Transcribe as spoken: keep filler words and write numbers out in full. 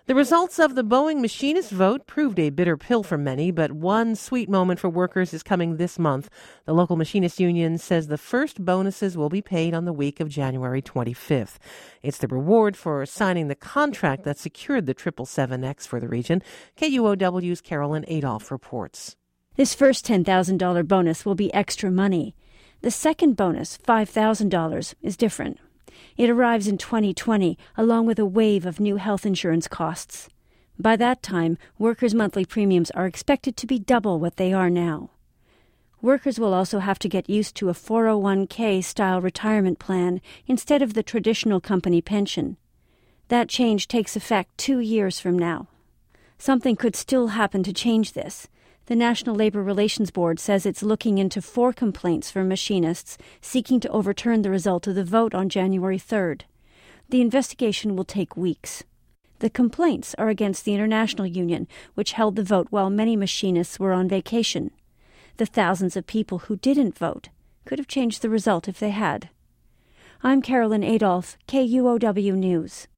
The results of the Boeing machinist vote proved a bitter pill for many, but one sweet moment for workers is coming this month. The local machinist union says the first bonuses will be paid on the week of January twenty-fifth. It's the reward for signing the contract that secured the triple seven X for the region. K U O W's Carolyn Adolph reports. This first ten thousand dollars bonus will be extra money. The second bonus, five thousand dollars, is different. It arrives in twenty twenty, along with a wave of new health insurance costs. By that time, workers' monthly premiums are expected to be double what they are now. Workers will also have to get used to a four oh one k-style retirement plan instead of the traditional company pension. That change takes effect two years from now. Something could still happen to change this. The National Labor Relations Board says it's looking into four complaints from machinists seeking to overturn the result of the vote on January third. The investigation will take weeks. The complaints are against the International Union, which held the vote while many machinists were on vacation. The thousands of people who didn't vote could have changed the result if they had. I'm Carolyn Adolph, K U O W News.